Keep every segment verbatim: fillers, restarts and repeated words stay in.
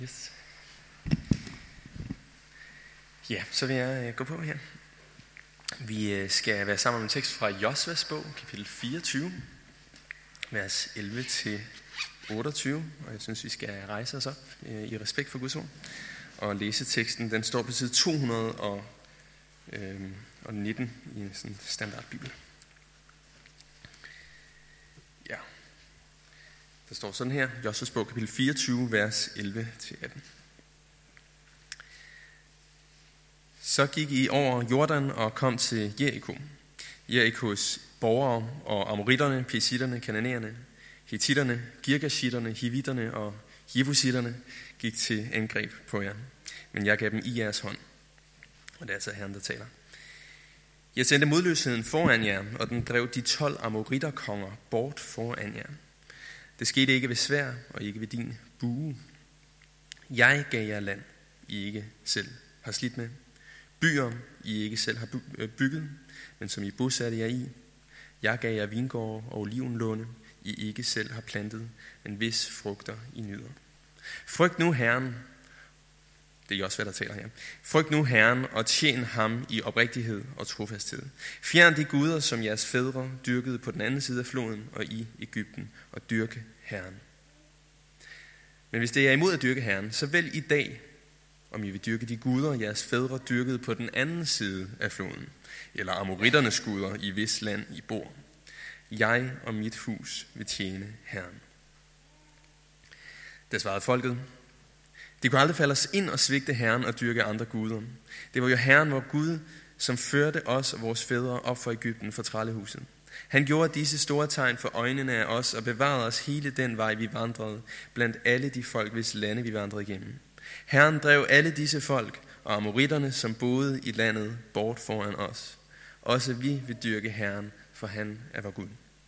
Yes. Ja, så vil jeg uh, gå på her. Vi uh, skal være sammen om en tekst fra Josvas bog, kapitel fireogtyve, vers elleve til otteogtyve. Og jeg synes, vi skal rejse os op uh, i respekt for Guds ord. Og læse teksten, den står på side to hundrede og nitten i en sådan standardbibel. Ja. Der står sådan her, Josvas bog, kapitel fireogtyve, vers elleve til atten. Så gik I over Jordan og kom til Jeriko. Jerikos borgere og amoritterne, pesitterne, kananæerne, hittitterne, girgashitterne, hivitterne og jebusitterne gik til angreb på jer. Men jeg gav dem i jeres hånd. Og det er altså Herren, der taler. Jeg sendte modløsheden foran jer, og den drev de tolv amoritterkonger bort foran jer. Det skete ikke ved sværd og ikke ved din bue. Jeg gav jer land, I ikke selv har slidt med. Byer, I ikke selv har bygget, men som I bosatte jer i. Jeg gav jer vingårde og olivenlunde, I ikke selv har plantet, men hvis frugter I nyder. Frygt nu Herren, det er også hvad der taler her. Frygt nu Herren og tjen ham i oprigtighed og trofasthed. Fjern de guder, som jeres fædre dyrkede på den anden side af floden og i Egypten, og dyrke Herren. Men hvis det er imod at dyrke Herren, så vælg i dag, om I vil dyrke de guder, jeres fædre dyrkede på den anden side af floden, eller amoritternes guder, i hvis land I bor. Jeg og mit hus vil tjene Herren. Der svarede folket: De kunne aldrig falde os ind og svigte Herren og dyrke andre guder. Det var jo Herren, vor Gud, som førte os og vores fædre op fra Egypten fra trællehuset. Han gjorde disse store tegn for øjnene af os og bevarede os hele den vej, vi vandrede, blandt alle de folk, hvis lande vi vandrede igennem. Herren drev alle disse folk og amoritterne, som boede i landet, bort foran os. Også vi vil dyrke Herren, for han er vor Gud.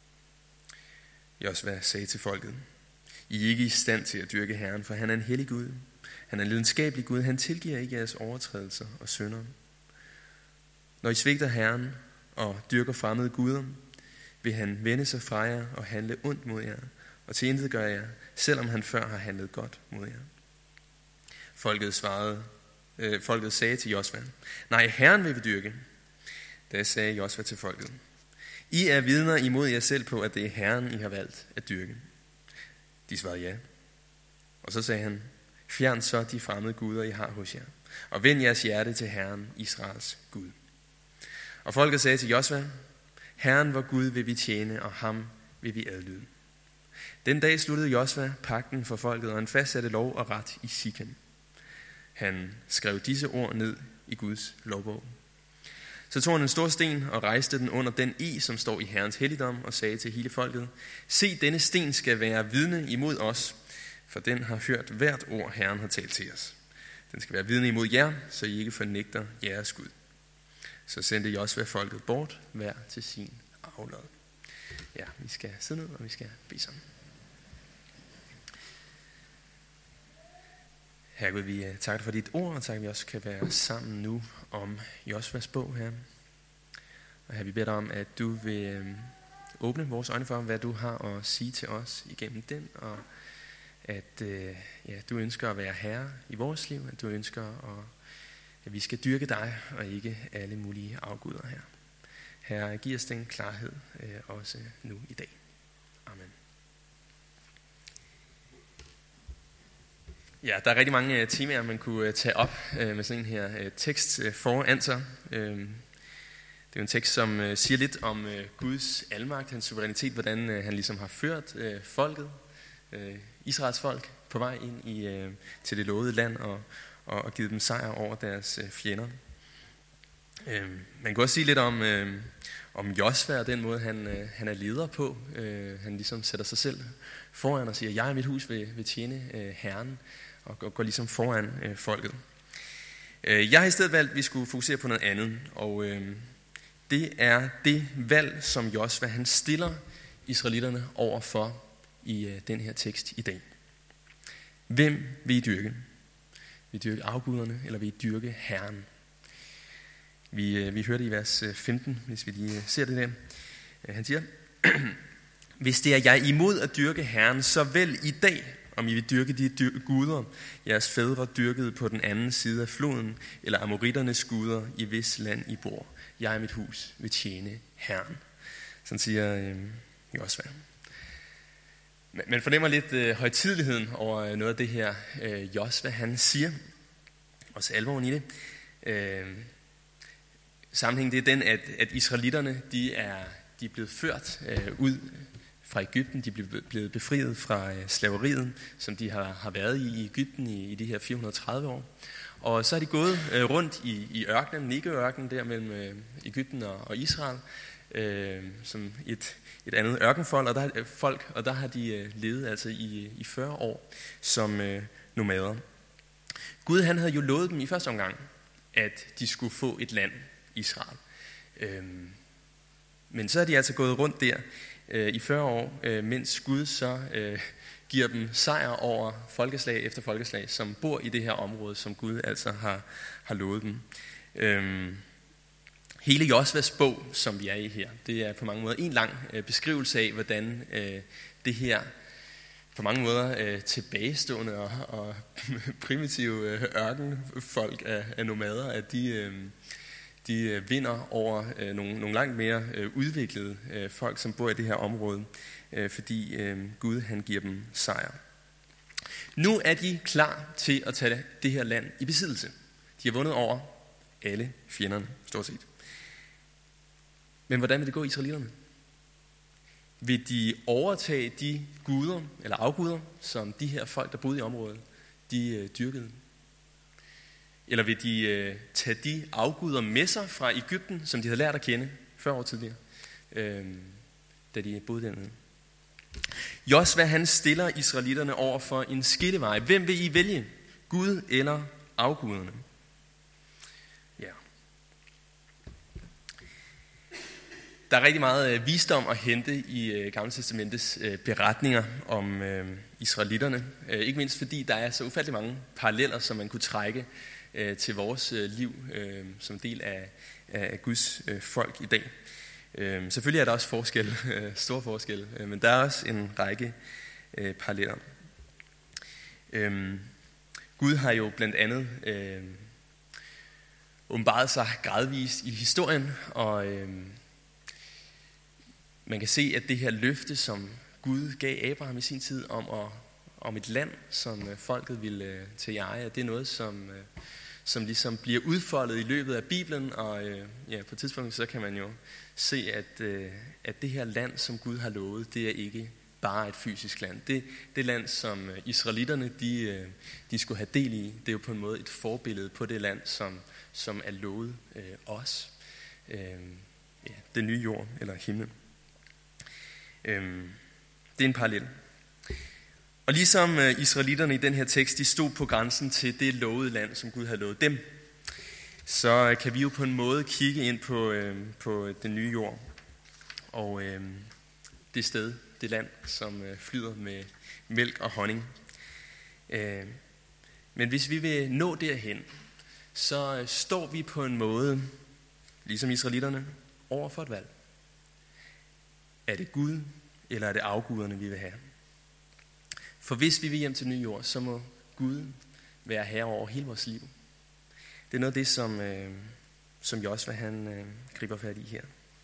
Josva sagde til folket: I er ikke i stand til at dyrke Herren, for han er en hellig Gud. Han er en lidenskabelig Gud. Han tilgiver ikke jeres overtrædelser og synder. Når I svigter Herren og dyrker fremmede guder, vil han vende sig fra jer og handle ondt mod jer, og til intet gør jer, selvom han før har handlet godt mod jer. Folket svarede, øh, folket sagde til Josva: Nej, Herren vil vi dyrke. Da sagde Josva til folket: I er vidner imod jer selv på, at det er Herren, I har valgt at dyrke. De svarede ja. Og så sagde han: Fjern så de fremmede guder, I har hos jer, og vend jeres hjerte til Herren, Israels Gud. Og folket sagde til Josva: Herren vor Gud vil vi tjene, og ham vil vi adlyde. Den dag sluttede Josva pagten for folket, og han fastsatte lov og ret i Sikem. Han skrev disse ord ned i Guds lovbog. Så tog han en stor sten og rejste den under den i, som står i Herrens helligdom, og sagde til hele folket: Se, denne sten skal være vidne imod os, for den har hørt hvert ord, Herren har talt til os. Den skal være vidne imod jer, så I ikke fornægter jeres Gud. Så sendte Josva folket bort, hver til sin aflod. Ja, vi skal sidde ned, og vi skal bede sammen. Herre Gud, vi takker dig for dit ord, og takker, at vi også kan være sammen nu om Josvas bog her. Og her vi beder dig om, at du vil åbne vores øjne for, hvad du har at sige til os igennem den, og at ja, du ønsker at være herre i vores liv, at du ønsker, at, at vi skal dyrke dig, og ikke alle mulige afguder her. Herre, giv os den klarhed også nu i dag. Amen. Ja, der er rigtig mange temaer, man kunne tage op med sådan en her tekst foran sig. Det er jo en tekst, som siger lidt om Guds almagt, hans suverænitet, hvordan han ligesom har ført folket, Israels folk, på vej ind i, til det lovede land og, og givet dem sejr over deres fjender. Man kan også sige lidt om, om Josva og den måde, han, han er leder på. Han ligesom sætter sig selv foran og siger: Jeg og mit hus vil, vil tjene Herren, og går, går ligesom foran øh, folket. Jeg har i stedet valgt, at vi skulle fokusere på noget andet, og øh, det er det valg, som Josva han stiller israelitterne over for i øh, den her tekst i dag. Hvem vil I dyrke? Vil I dyrke afguderne, eller vil I dyrke Herren? Vi, øh, vi hørte i vers femten, hvis vi lige øh, ser det der. Øh, han siger: Hvis det er jeg imod at dyrke Herren, så vælg i dag, om I vil dyrke de dyr- guder, jeres fædre dyrkede på den anden side af floden, eller amoritternes guder, i hvis land I bor. Jeg og mit hus vil tjene Herren. Sådan siger øh, Josva. Man fornemmer lidt øh, højtideligheden over noget af det her, øh, Josva han siger. Også alvoren i det. Øh, sammenhængen det er den, at, at israelitterne de er, de er blevet ført øh, ud fra Egypten. De er blevet befriet fra øh, slaveriet, som de har, har været i i Egypten i, i de her fire hundrede og tredive år. Og så har de gået øh, rundt i, i ørkenen, Negev-ørkenen, der mellem øh, Egypten og, og Israel, øh, som et, et andet ørkenfolk, og der, øh, folk, og der har de øh, levet altså i, i fyrre år som øh, nomader. Gud han havde jo lovet dem i første omgang, at de skulle få et land, Israel. Øh, men så har de altså gået rundt der øh, i fyrre år, øh, mens Gud så øh, giver dem sejr over folkeslag efter folkeslag, som bor i det her område, som Gud altså har, har lovet dem. Øhm, hele Josvas bog, som vi er i her, det er på mange måder en lang øh, beskrivelse af, hvordan øh, det her på mange måder øh, tilbagestående og, og primitive øh, ørkenfolk af, af nomader, at de, øh, de øh, vinder over øh, nogle, nogle langt mere øh, udviklede øh, folk, som bor i det her område, øh, fordi øh, Gud han giver dem sejr. Nu er de klar til at tage det her land i besiddelse. De har vundet over alle fjenderne, stort set. Men hvordan vil det gå israelitterne? Vil de overtage de guder, eller afguder, som de her folk, der boede i området, de øh, dyrkede? Eller vil de øh, tage de afguder med sig fra Egypten, som de havde lært at kende fyrre år tidligere, øh, da de boede dernede? Josva han stiller israelitterne over for en skillevej. Hvem vil I vælge? Gud eller afguderne? Ja. Der er rigtig meget øh, visdom at hente i øh, Gamle Testamentets øh, beretninger om øh, israelitterne. Øh, ikke mindst fordi der er så ufattelig mange paralleller, som man kunne trække øh, til vores øh, liv øh, som del af, af Guds øh, folk i dag. Øh, selvfølgelig er der også forskel, øh, store forskelle, øh, men der er også en række øh, paralleller. Øh, Gud har jo blandt andet øh, åbenbaret sig gradvist i historien, og øh, man kan se, at det her løfte, som Gud gav Abraham i sin tid om, at, om et land, som øh, folket ville øh, tage eje, det er noget, som, øh, som ligesom bliver udfoldet i løbet af Bibelen, og øh, ja, på et tidspunkt så kan man jo se, at, øh, at det her land, som Gud har lovet, det er ikke bare et fysisk land. Det, det land, som israelitterne de, øh, de skulle have del i, det er jo på en måde et forbillede på det land, som, som er lovet øh, os. Øh, ja, det nye jord eller himmel. Øh, det er en parallel. Og ligesom øh, israelitterne i den her tekst, de stod på grænsen til det lovede land, som Gud havde lovet dem, så øh, kan vi jo på en måde kigge ind på, øh, på den nye jord. Og øh, det sted, det land, som øh, flyder med mælk og honning. Øh, men hvis vi vil nå derhen, så øh, står vi på en måde, ligesom israelitterne, over for et valg. Er det Gud, eller er det afguderne, vi vil have? For hvis vi vil hjem til ny jord, så må Gud være herre over hele vores liv. Det er noget af det, som, øh, som Josva han øh, griber fat i her.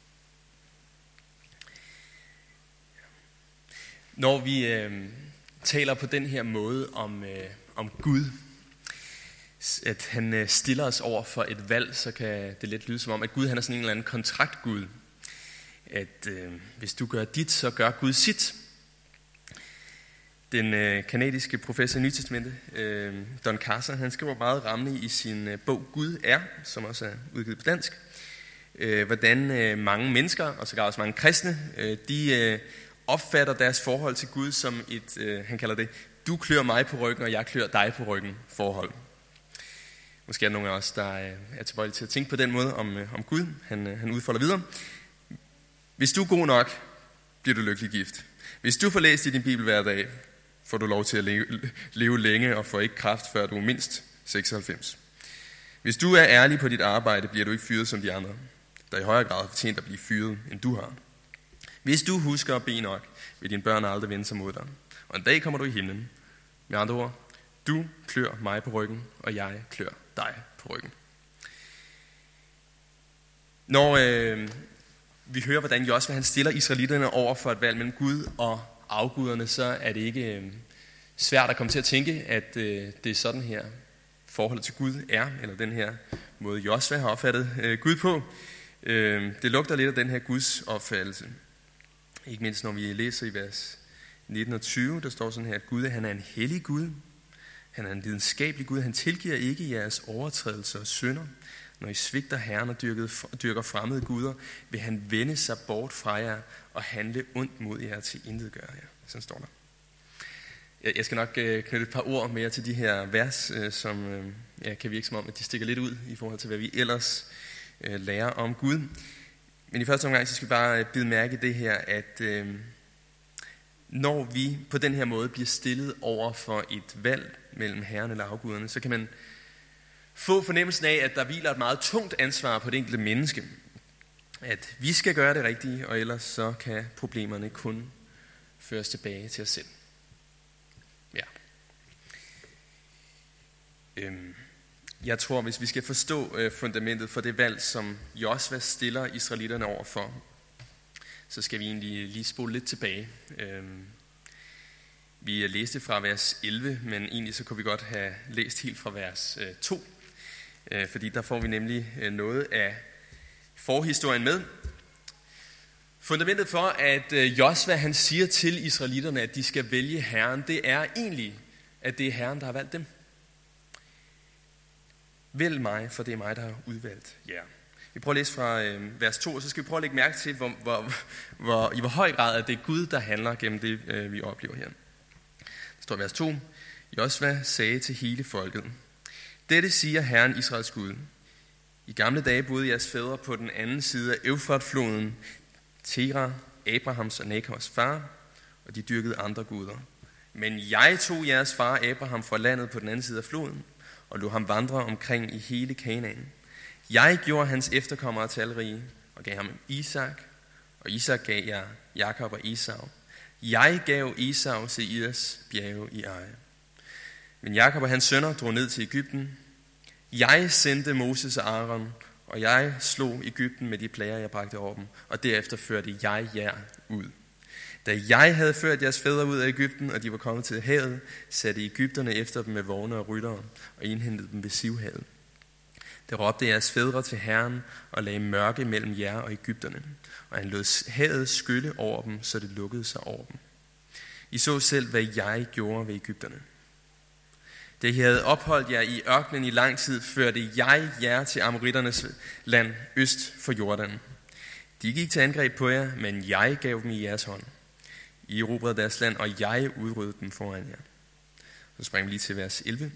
Når vi øh, taler på den her måde om, øh, om Gud, at han øh, stiller os over for et valg, så kan det let lyde som om, at Gud han er sådan en eller anden kontraktgud. At øh, hvis du gør dit, så gør Gud sit. Den øh, kanadiske professor i Nyt Testamentet, øh, Don Carson, han skriver meget rammende i sin øh, bog Gud er, som også er udgivet på dansk, øh, hvordan øh, mange mennesker, og sågar også mange kristne, øh, de øh, opfatter deres forhold til Gud som et, øh, han kalder det, du klør mig på ryggen, og jeg klør dig på ryggen forhold. Måske er der nogle af os, der øh, er tilbøjelige til at tænke på den måde om, øh, om Gud. Han, øh, han udfolder videre. Hvis du er god nok, bliver du lykkelig gift. Hvis du får læst i din bibel hver dag, får du lov til at leve, leve længe og får ikke kræft, før du er mindst seksoghalvfems. Hvis du er ærlig på dit arbejde, bliver du ikke fyret som de andre, der i højere grad har fortjent at blive fyret, end du har. Hvis du husker at bede nok, vil dine børn aldrig vende sig mod dig. Og en dag kommer du i himlen, Med andre ord, du klør mig på ryggen, og jeg klør dig på ryggen. Når øh, vi hører, hvordan Josva han stiller israelitterne over for et valg mellem Gud og afguderne, så er det ikke øh, svært at komme til at tænke, at øh, det er sådan her forholdet til Gud er, eller den her måde Josva har opfattet øh, Gud på. Øh, det lugter lidt af den her Guds opfattelse. Ikke mindst når vi læser i vers nitten og tyve, der står sådan her, at Gud han er en hellig Gud. Han er en lidenskabelig Gud. Han tilgiver ikke jeres overtrædelser og synder. Når I svigter Herren og dyrker, dyrker fremmede guder, vil han vende sig bort fra jer og handle ondt mod jer til intet gøre jer. Sådan står der. Jeg skal nok knytte et par ord mere til de her vers, som ja, kan virke som om, at de stikker lidt ud i forhold til, hvad vi ellers lærer om Gud. Men i første omgang, så skal vi bare bide mærke i det her, at øh, når vi på den her måde bliver stillet over for et valg mellem Herren eller afguderne, så kan man få fornemmelsen af, at der hviler et meget tungt ansvar på det enkelte menneske. At vi skal gøre det rigtige, og ellers så kan problemerne kun føres tilbage til os selv. Ja. Øhm. Jeg tror, hvis vi skal forstå øh, fundamentet for det valg, som Josva stiller israelitterne over for, så skal vi egentlig lige spole lidt tilbage. Øhm, vi læste fra vers elleve, men egentlig så kunne vi godt have læst helt fra vers øh, to, øh, fordi der får vi nemlig øh, noget af forhistorien med. Fundamentet for, at øh, Josva han siger til israelitterne, at de skal vælge Herren, det er egentlig, at det er Herren, der har valgt dem. Vælg mig, for det er mig, der har udvalgt jer. Yeah. Vi prøver at læse fra øh, vers to, og så skal vi prøve at lægge mærke til, hvor, hvor, hvor, i hvor høj grad at det er Gud, der handler gennem det, øh, vi oplever her. Der står i vers to. Josva sagde til hele folket, dette siger Herren Israels Gud. I gamle dage boede jeres fædre på den anden side af Eufratfloden, Tera, Abrahams og Nakors far, og de dyrkede andre guder. Men jeg tog jeres far Abraham fra landet på den anden side af floden, og lod ham vandre omkring i hele Kanaan. Jeg gjorde hans efterkommere talrige, og gav ham Isak, og Isak gav jer Jakob og Esau. Jeg gav Esau Seirs bjerge i eje. Men Jakob og hans sønner drog ned til Egypten. Jeg sendte Moses og Aaron, og jeg slog Egypten med de plager, jeg bragte over dem, og derefter førte jeg jer ud. Da jeg havde ført jeres fædre ud af Egypten, og de var kommet til havet, satte Egypterne efter dem med vogne og ryttere, og indhentede dem ved Sivhavet. Der råbte jeres fædre til Herren, og lagde mørke mellem jer og Egypterne, og han lod havet skylle over dem, så det lukkede sig over dem. I så selv, hvad jeg gjorde ved Egypterne. Da I havde opholdt jer i ørkenen i lang tid, førte jeg jer til amoritternes land øst for Jordan. De gik til angreb på jer, men jeg gav dem i jeres hånd. I erobrede deres land, og jeg udryddede dem foran jer. Så springer vi lige til vers elleve.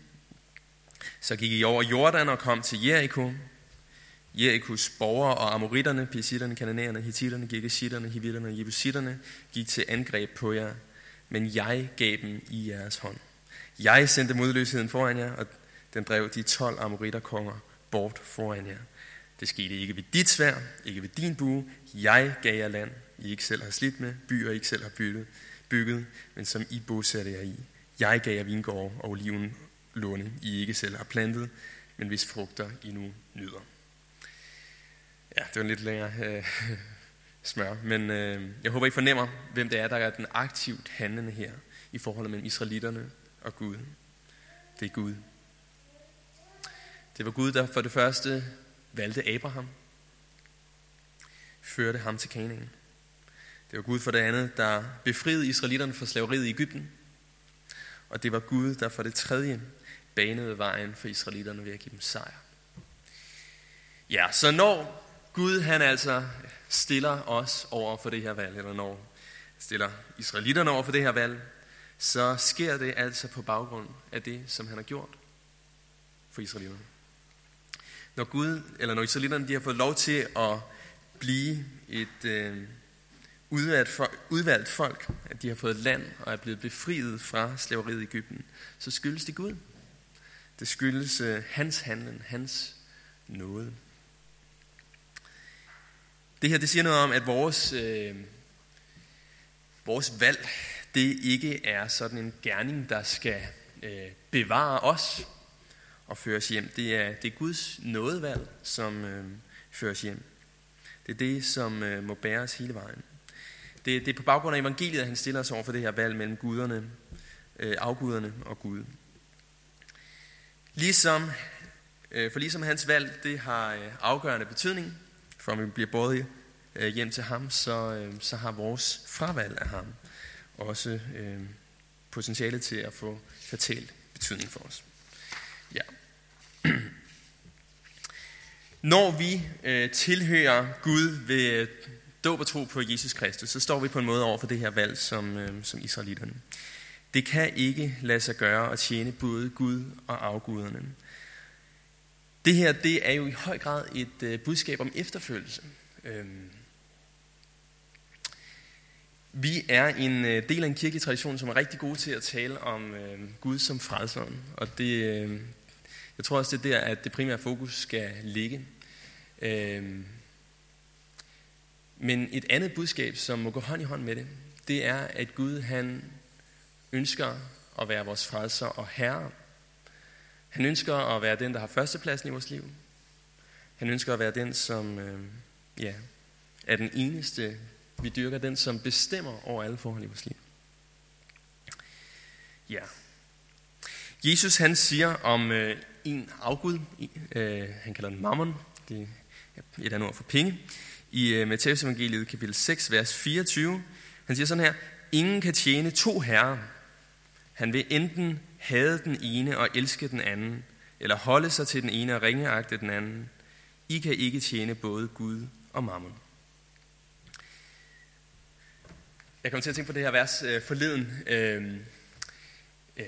Så gik I over Jordan og kom til Jericho. Jerikos borgere og amoritterne, pisitterne, kananæerne, hittitterne, girgashitterne, hivitterne og jebusitterne gik til angreb på jer, men jeg gav dem i jeres hånd. Jeg sendte modløsheden foran jer, og den drev de tolv amoritterkonger bort foran jer. Det skete ikke ved dit sværd, ikke ved din bue. Jeg gav jer land, I ikke selv har slidt med, byer I ikke selv har bygget, bygget, men som I bosatte jer i. Jeg gav jer vingårde og olivenlunde, I ikke selv har plantet, men hvis frugter I nu nyder. Ja, det var en lidt længere øh, smør, men øh, jeg håber I fornemmer, hvem det er, der er den aktivt handlende her i forholdet mellem israelitterne og Gud. Det er Gud. Det var Gud, der for det første valgte Abraham, førte ham til Kanaan. Det var Gud for det andet, der befriede israelitterne fra slaveriet i Egypten. Og det var Gud, der for det tredje banede vejen for israelitterne ved at give dem sejr. Ja, så når Gud han altså stiller os over for det her valg, eller når stiller israelitterne over for det her valg, så sker det altså på baggrund af det, som han har gjort for israelitterne. Når Gud, eller når israelitterne de har fået lov til at blive et øh, udvalgt, for, udvalgt folk, at de har fået land og er blevet befriet fra slaveriet i Egypten, så skyldes det Gud. Det skyldes øh, hans handlen, hans nåde. Det her det siger noget om, at vores, øh, vores valg, det ikke er sådan en gerning, der skal øh, bevare os og føre os hjem. Det er, det er Guds nådevalg, som øh, fører os hjem. Det er det, som øh, må bære os hele vejen. Det, det er på baggrund af evangeliet, at han stiller os over for det her valg mellem guderne, øh, afguderne og Gud. Ligesom, øh, for ligesom hans valg, det har øh, afgørende betydning, for om vi bliver båret øh, hjem til ham, så, øh, så har vores fravalg af ham også øh, potentiale til at få fatal betydning for os. Ja. Når vi øh, tilhører Gud ved dåb og tro på Jesus Kristus, så står vi på en måde over for det her valg som, øh, som israelitterne. Det kan ikke lade sig gøre at tjene både Gud og afguderne. Det her, det er jo i høj grad et øh, budskab om efterfølgelse. Øhm. Vi er en øh, del af en kirkelig tradition, som er rigtig god til at tale om øh, Gud som frelseren. Og det, øh, jeg tror også, det er der, at det primære fokus skal ligge. Øhm. Men et andet budskab, som må gå hånd i hånd med det, det er, at Gud han ønsker at være vores frelser og herre. Han ønsker at være den, der har førstepladsen i vores liv. Han ønsker at være den, som øh, ja, er den eneste, vi dyrker, den, som bestemmer over alle forhold i vores liv. Ja. Jesus han siger om øh, en afgud, øh, han kalder den mammon, det er et andet ord for penge, i øh, Matthæus evangeliet kapitel seks, vers fireogtyve. Han siger sådan her: ingen kan tjene to herrer. Han vil enten hade den ene og elske den anden, eller holde sig til den ene og ringeagte den anden. I kan ikke tjene både Gud og mammon. Jeg kom til at tænke på det her vers øh, forleden. Øh, øh,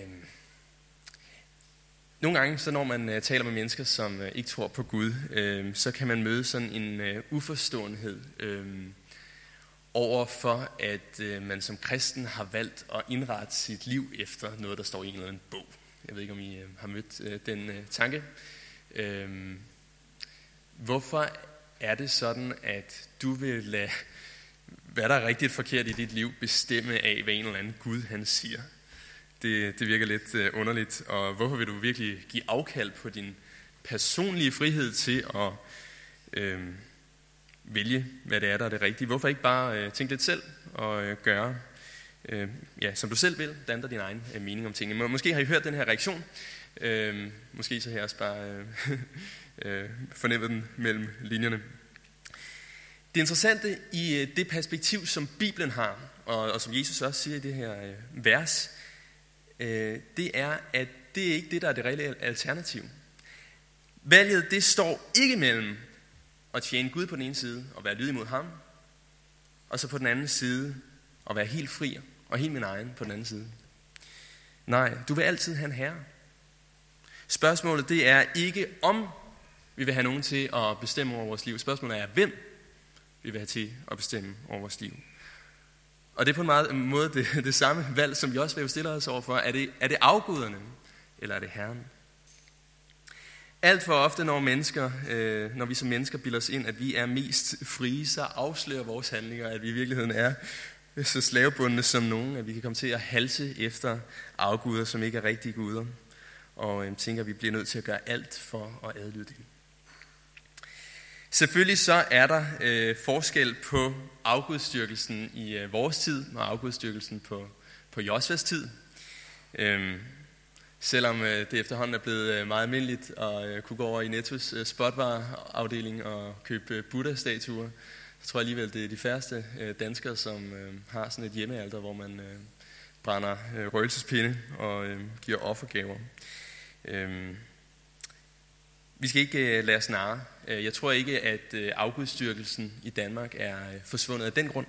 Nogle gange, så når man øh, taler med mennesker, som øh, ikke tror på Gud, øh, så kan man møde sådan en øh, uforståenhed øh, over for, at øh, man som kristen har valgt at indrette sit liv efter noget, der står i en eller anden bog. Jeg ved ikke, om I øh, har mødt øh, den øh, tanke. Øh, hvorfor er det sådan, at du vil lade, hvad der er rigtigt og forkert i dit liv, bestemme af, hvad en eller anden Gud han siger? Det, det virker lidt øh, underligt, og hvorfor vil du virkelig give afkald på din personlige frihed til at øh, vælge, hvad det er, der er det rigtige? Hvorfor ikke bare øh, tænke lidt selv og øh, gøre, øh, ja, som du selv vil, danne din egen øh, mening om tingene? Må, måske har I hørt den her reaktion. Øh, måske så har jeg også bare øh, øh, fornemmet den mellem linjerne. Det interessante i øh, det perspektiv, som Bibelen har, og, og som Jesus også siger i det her øh, vers, øh, det er, at det er ikke det, der er det reelle alternativ. Valget, det står ikke mellem at tjene Gud på den ene side og være lydig mod ham, og så på den anden side at være helt fri og helt min egen på den anden side. Nej, du vil altid have en herre. Spørgsmålet, det er ikke om vi vil have nogen til at bestemme over vores liv. Spørgsmålet er, hvem vi vil have til at bestemme over vores liv. Og det er på en meget, måde det, det samme valg, som vi også vil stille os over for. Er det, er det afguderne, eller er det Herren? Alt for ofte, når, mennesker, øh, når vi som mennesker bilder os ind, at vi er mest frie, så afslører vores handlinger, at vi i virkeligheden er så slavebundne som nogen, at vi kan komme til at halse efter afguder, som ikke er rigtige guder, og øh, tænker, at vi bliver nødt til at gøre alt for at adlyde dem. Selvfølgelig så er der øh, forskel på afgudstyrkelsen i øh, vores tid og afgudstyrkelsen på, på Josvas tid. Øhm, selvom øh, det efterhånden er blevet øh, meget almindeligt at øh, kunne gå over i Nettos øh, spotvareafdeling og købe øh, Buddha-statuer, så tror jeg alligevel, det er de færreste øh, danskere, som øh, har sådan et hjemmealter, hvor man øh, brænder øh, røgelsespinde og øh, giver offergaver. Øhm, Vi skal ikke lade os narre. Jeg tror ikke, at afgudstyrkelsen i Danmark er forsvundet af den grund.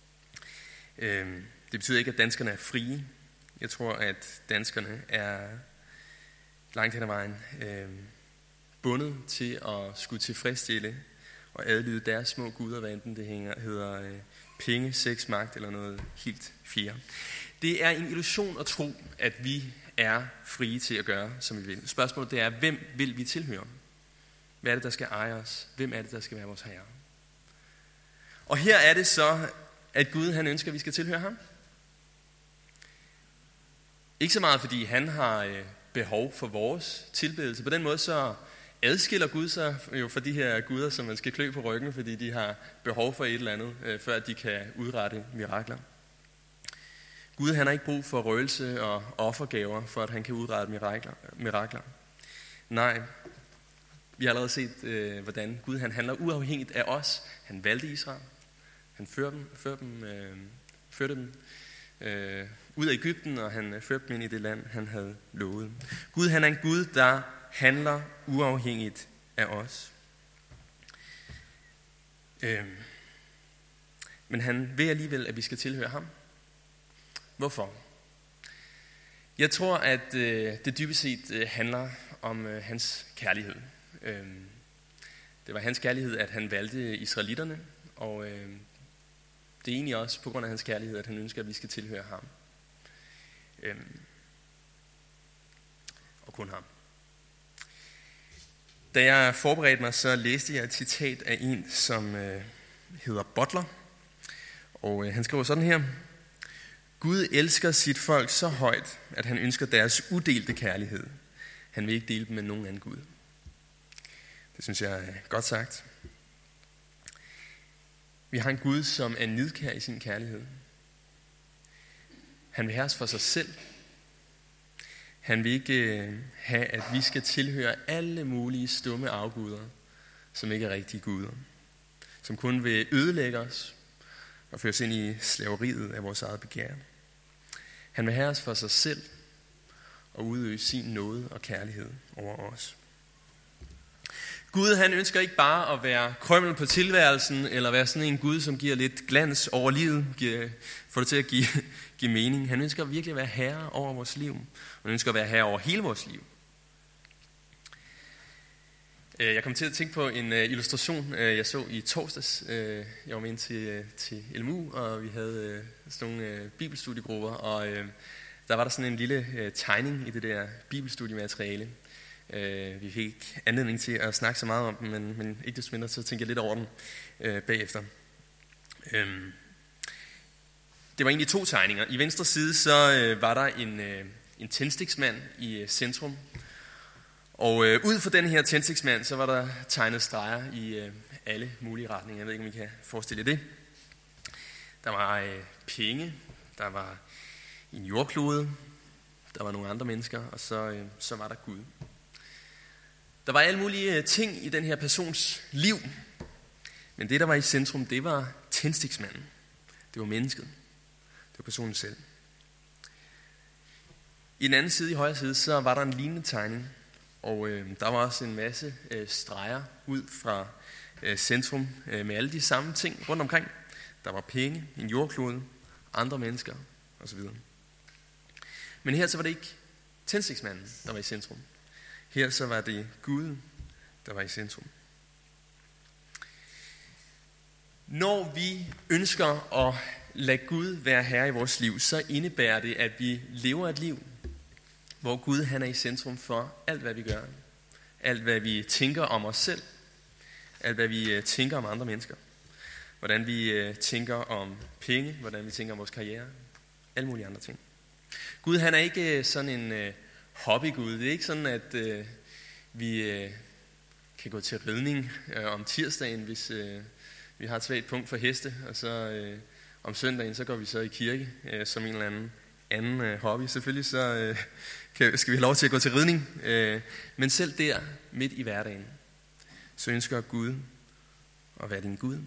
Det betyder ikke, at danskerne er frie. Jeg tror, at danskerne er langt hen ad vejen bundet til at skulle tilfredsstille og adlyde deres små guder, hvad enten det hedder penge, sex, magt eller noget helt fjerde. Det er en illusion at tro, at vi er frie til at gøre, som vi vil. Spørgsmålet det er, hvem vil vi tilhøre? Hvad er det, der skal eje os? Hvem er det, der skal være vores herre? Og her er det så, at Gud han ønsker, at vi skal tilhøre ham. Ikke så meget, fordi han har øh, behov for vores tilbedelse. På den måde så adskiller Gud sig jo fra de her guder, som man skal klø på ryggen, fordi de har behov for et eller andet, øh, før de kan udrette mirakler. Gud han har ikke brug for røgelse og offergaver, for at han kan udrette mirakler. mirakler. Nej, vi har allerede set, øh, hvordan Gud han handler uafhængigt af os. Han valgte Israel. Han førte dem, førte dem, øh, førte dem øh, ud af Egypten, og han førte dem ind i det land, han havde lovet. Gud han er en Gud, der handler uafhængigt af os. Øh, men han vil alligevel, at vi skal tilhøre ham. Hvorfor? Jeg tror, at øh, det dybest set øh, handler om øh, hans kærlighed. Øh, det var hans kærlighed, at han valgte israelitterne, og øh, det er egentlig også på grund af hans kærlighed, at han ønsker, at vi skal tilhøre ham. Øh, og kun ham. Da jeg forberedte mig, så læste jeg et citat af en, som øh, hedder Butler, og øh, han skriver sådan her: Gud elsker sit folk så højt, at han ønsker deres udelte kærlighed. Han vil ikke dele dem med nogen anden Gud. Det synes jeg er godt sagt. Vi har en Gud, som er nidkær i sin kærlighed. Han vil have os for sig selv. Han vil ikke have, at vi skal tilhøre alle mulige stumme afguder, som ikke er rigtige guder. Som kun vil ødelægge os og føre os ind i slaveriet af vores eget begær. Han vil have os for sig selv og udøve sin nåde og kærlighed over os. Gud han ønsker ikke bare at være krømmel på tilværelsen, eller være sådan en Gud, som giver lidt glans over livet, giver, får det til at give, give mening. Han ønsker virkelig at være herre over vores liv, og han ønsker at være herre over hele vores liv. Jeg kom til at tænke på en illustration, jeg så i torsdags. Jeg var med ind til, til L M U, og vi havde sådan nogle bibelstudiegrupper, og der var der sådan en lille tegning i det der bibelstudiemateriale. Vi fik ikke anledning til at snakke så meget om den, men, men ikke desto mindre, så tænkte jeg lidt over den bagefter. Det var egentlig to tegninger. I venstre side så var der en, en tændstiksmand i centrum. Og øh, ud fra den her tændstiksmand, så var der tegnet streger i øh, alle mulige retninger. Jeg ved ikke, om I kan forestille jer det. Der var øh, penge, der var en jordklode, der var nogle andre mennesker, og så, øh, så var der Gud. Der var alle mulige øh, ting i den her persons liv, men det, der var i centrum, det var tændstiksmanden. Det var mennesket. Det var personen selv. I den anden side, i højre side, så var der en lignende tegning. Og øh, der var også en masse øh, streger ud fra øh, centrum øh, med alle de samme ting rundt omkring. Der var penge, en jordklode, andre mennesker osv. Men her så var det ikke tændstiksmanden, der var i centrum. Her så var det Gud, der var i centrum. Når vi ønsker at lade Gud være herre i vores liv, så indebærer det, at vi lever et liv, hvor Gud han er i centrum for alt, hvad vi gør. Alt, hvad vi tænker om os selv. Alt, hvad vi tænker om andre mennesker. Hvordan vi tænker om penge. Hvordan vi tænker om vores karriere. Alle mulige andre ting. Gud han er ikke sådan en hobbygud. Det er ikke sådan, at øh, vi øh, kan gå til ridning øh, om tirsdagen, hvis øh, vi har et svagt punkt for heste. Og så øh, om søndagen, så går vi så i kirke øh, som en eller anden anden øh, hobby. Selvfølgelig så øh, kan, skal vi have lov til at gå til ridning. Øh, men selv der, midt i hverdagen, så ønsker Gud at være din Gud.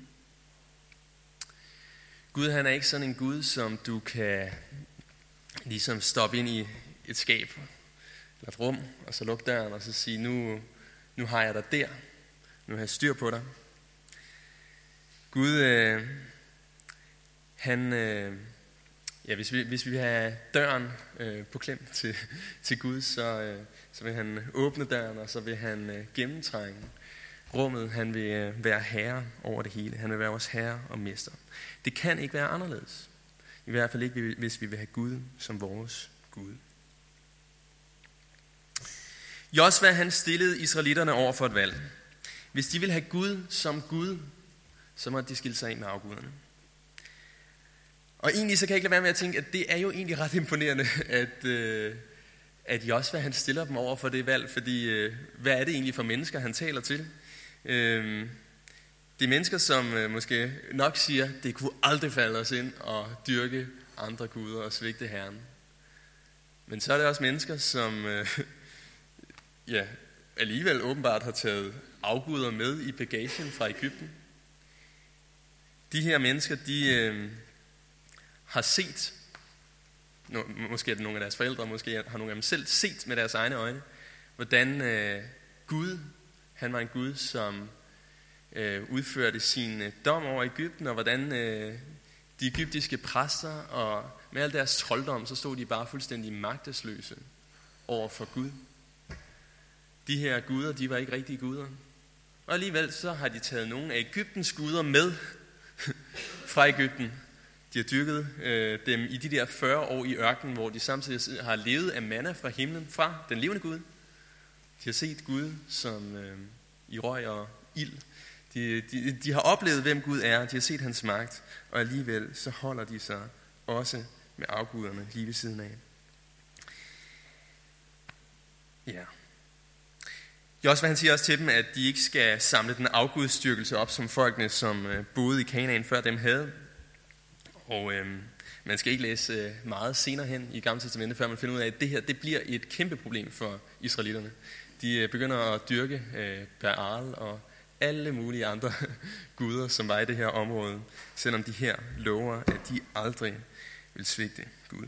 Gud han er ikke sådan en Gud, som du kan ligesom stoppe ind i et skab eller et rum, og så lukke døren og så sige, nu, nu har jeg dig der. Nu har jeg styr på dig. Gud, øh, han... Øh, Ja, hvis vi, hvis vi vil have døren øh, på klem til, til Gud, så, øh, så vil han åbne døren, og så vil han øh, gennemtrænge rummet. Han vil øh, være herre over det hele. Han vil være vores herre og mester. Det kan ikke være anderledes. I hvert fald ikke, hvis vi vil have Gud som vores Gud. Josva han stillede israelitterne over for et valg. Hvis de ville have Gud som Gud, så måtte de skille sig af med afguderne. Og egentlig så kan jeg ikke lade være med at tænke, at det er jo egentlig ret imponerende, at, øh, at Josva han stiller dem over for det valg, fordi øh, hvad er det egentlig for mennesker, han taler til? Øh, det er mennesker, som øh, måske nok siger, det kunne aldrig falde os ind at dyrke andre guder og svigte Herren. Men så er det også mennesker, som øh, ja, alligevel åbenbart har taget afguder med i bagagen fra Egypten. De her mennesker, de øh, har set, no, måske er det nogle af deres forældre, måske har nogle af dem selv set med deres egne øjne, hvordan øh, Gud, han var en Gud, som øh, udførte sin øh, dom over Egypten, og hvordan øh, de egyptiske præster, og med al deres trolddom, så stod de bare fuldstændig magtesløse over for Gud. De her guder, de var ikke rigtige guder. Og alligevel så har de taget nogle af Egyptens guder med fra Egypten. De har dyrket øh, dem i de der fyrre år i ørkenen, hvor de samtidig har levet af manna fra himlen, fra den levende Gud. De har set Gud som øh, i røg og ild. De, de, de har oplevet, hvem Gud er. De har set hans magt. Og alligevel så holder de sig også med afguderne lige ved siden af. Ja. Josva han siger også til dem, at de ikke skal samle den afgudstyrkelse op, som folkene, som øh, boede i Kanaan før dem havde. Og øh, man skal ikke læse øh, meget senere hen i Gamle Testamentet, før man finder ud af, at det her det bliver et kæmpe problem for israelitterne. De øh, begynder at dyrke øh, Baal og alle mulige andre guder, som var i det her område, selvom de her lover, at de aldrig vil svigte Gud.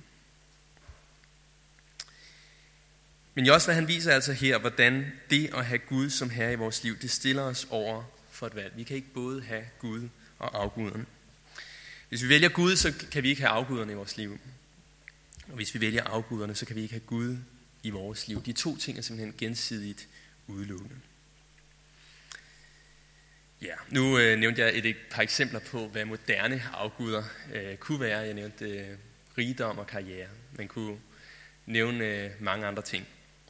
Men Josva han viser altså her, hvordan det at have Gud som herre i vores liv, det stiller os over for et valg. Vi kan ikke både have Gud og afguderne. Hvis vi vælger Gud, så kan vi ikke have afguderne i vores liv. Og hvis vi vælger afguderne, så kan vi ikke have Gud i vores liv. De to ting er simpelthen gensidigt udelukkende. Ja, nu øh, nævnte jeg et, et par eksempler på, hvad moderne afguder øh, kunne være. Jeg nævnte øh, rigdom og karriere. Man kunne nævne øh, mange andre ting.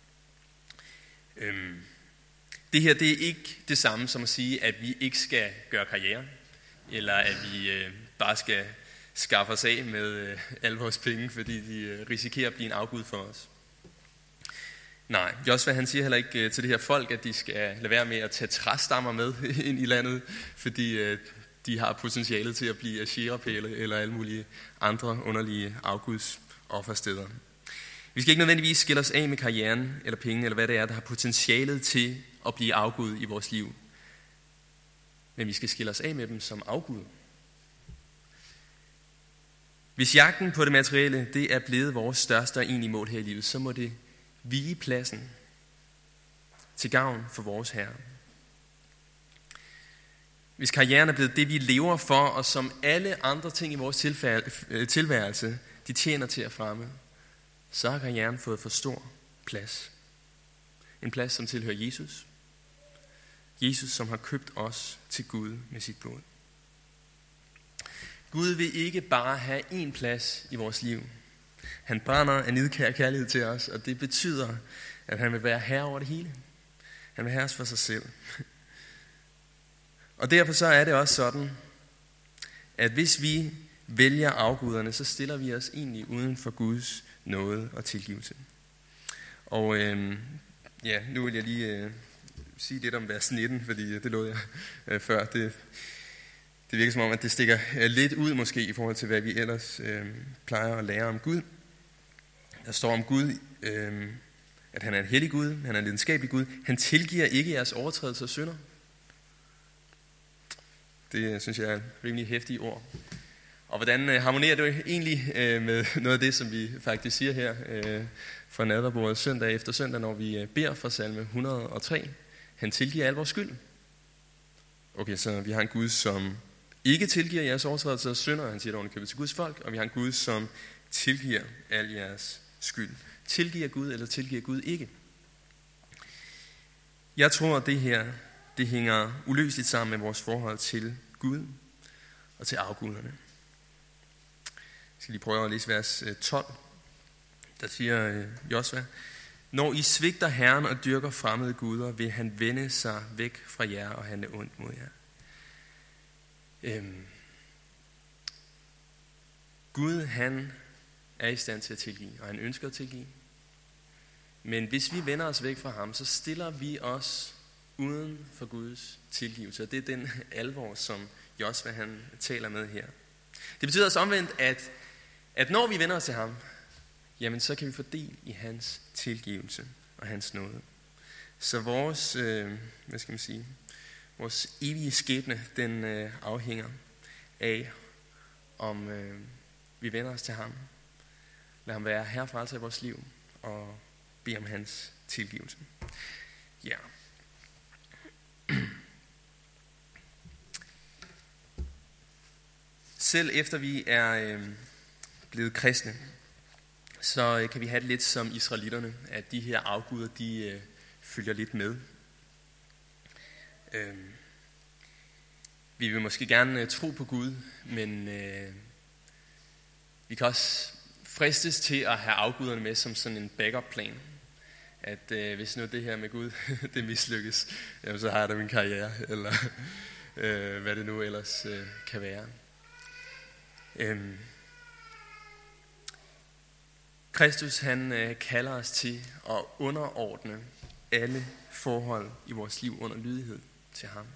Øhm, det her det er ikke det samme som at sige, at vi ikke skal gøre karriere, eller at vi øh, bare skal skaffe os af med øh, alle vores penge, fordi de øh, risikerer at blive en afgud for os. Nej, Josva han siger heller ikke øh, til det her folk, at de skal lade være med at tage træstammer med ind i landet, fordi øh, de har potentialet til at blive asherapæle eller alle mulige andre underlige afgudsoffersteder. Vi skal ikke nødvendigvis skille os af med karrieren eller pengene, eller hvad det er, der har potentialet til at blive afgud i vores liv. Men vi skal skille os af med dem som afgud. Hvis jagten på det materielle, det er blevet vores største og egentlige mål her i livet, så må det vige pladsen til gavn for vores Herre. Hvis karrieren er blevet det, vi lever for, og som alle andre ting i vores tilværelse, de tjener til at fremme, så har karrieren fået for stor plads. En plads, som tilhører Jesus. Jesus, som har købt os til Gud med sit blod. Gud vil ikke bare have én plads i vores liv. Han brænder af nidkær kærlighed til os, og det betyder, at han vil være herre over det hele. Han vil herres for sig selv. Og derfor så er det også sådan, at hvis vi vælger afguderne, så stiller vi os egentlig uden for Guds nåde og tilgivelse. Og øh, ja, nu vil jeg lige øh, sige lidt om vers nitten, fordi det lovede jeg øh, før. Det, det virker som om, at det stikker øh, lidt ud måske i forhold til, hvad vi ellers øh, plejer at lære om Gud. Der står om Gud, øh, at han er en hellig Gud, han er en lidenskabelig Gud. Han tilgiver ikke jeres overtrædelser og synder. Det synes jeg er rimelig hæftige ord. Og hvordan øh, harmonerer det egentlig øh, med noget af det, som vi faktisk siger her øh, fra nadverbordet søndag efter søndag, når vi øh, beder fra salme et hundrede og tre. Han tilgiver al vores skyld. Okay, så vi har en Gud, som ikke tilgiver jeres overtrædelser og synder. Han siger det ovenikøbet til Guds folk. Og vi har en Gud, som tilgiver al jeres skyld. Tilgiver Gud, eller tilgiver Gud ikke? Jeg tror, at det her det hænger uløseligt sammen med vores forhold til Gud og til afguderne. Jeg skal lige prøve at læse vers tolv. Der siger Josva: Når I svigter Herren og dyrker fremmede guder, vil han vende sig væk fra jer og handle ondt mod jer. Øhm. Gud, han er i stand til at tilgive, og han ønsker at tilgive. Men hvis vi vender os væk fra ham, så stiller vi os uden for Guds tilgivelse. Og det er den alvor, som Josva han taler med her. Det betyder også omvendt, at, at når vi vender os til ham, jamen så kan vi få del i hans tilgivelse og hans nåde. Så vores, øh, hvad skal man sige, vores evige skæbne, den øh, afhænger af, om øh, vi vender os til ham. Lad ham være herre for altid i vores liv, og bede om hans tilgivelse. Ja. Selv efter vi er øh, blevet kristne, så øh, kan vi have det lidt som israelitterne, at de her afguder, de øh, følger lidt med. Øh, vi vil måske gerne øh, tro på Gud, men øh, vi kan også fristes til at have afguderne med som sådan en backup-plan. At øh, hvis nu det her med Gud, det mislykkes, jamen, så har jeg da min karriere, eller øh, hvad det nu ellers øh, kan være. Øhm. Kristus, han øh, kalder os til at underordne alle forhold i vores liv under lydighed til ham.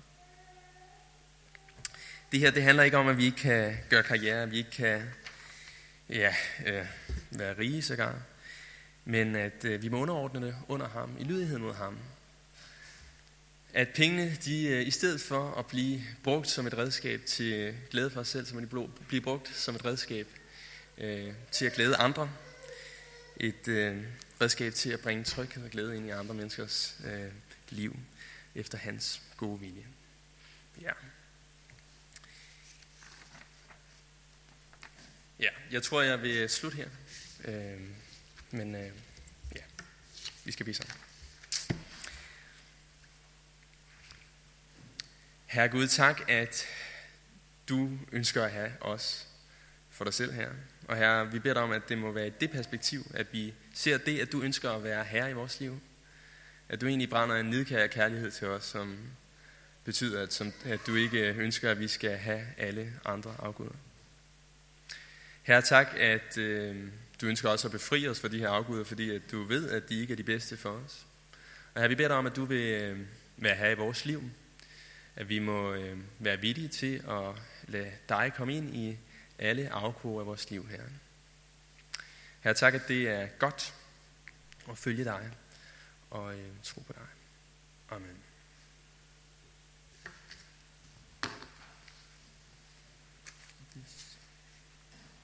Det her, det handler ikke om, at vi ikke kan gøre karriere, at vi ikke kan ja, øh, være rige sågar, men at øh, vi må underordne det under ham, i lydighed mod ham. At pengene, de øh, i stedet for at blive brugt som et redskab til glæde for os selv, så må de blive brugt som et redskab øh, til at glæde andre. Et øh, redskab til at bringe tryghed og glæde ind i andre menneskers øh, liv, efter hans gode vilje. Ja. Ja, jeg tror, jeg vil slutte her. Øh, men øh, ja, vi skal blive sammen. Herre Gud, tak, at du ønsker at have os for dig selv her. Og Herre, vi beder dig om, at det må være i det perspektiv, at vi ser det, at du ønsker at være herre i vores liv. At du egentlig brænder en nidkær kærlighed til os, som betyder, at, som, at du ikke ønsker, at vi skal have alle andre afguder. Herre, tak, at øh, du ønsker også at befri os fra de her afguder, fordi at du ved, at de ikke er de bedste for os. Og Herre, vi beder dig om, at du vil øh, være herre i vores liv. At vi må øh, være villige til at lade dig komme ind i alle afkroge af vores liv, Herre. Herre, tak, at det er godt at følge dig og øh, tro på dig. Amen.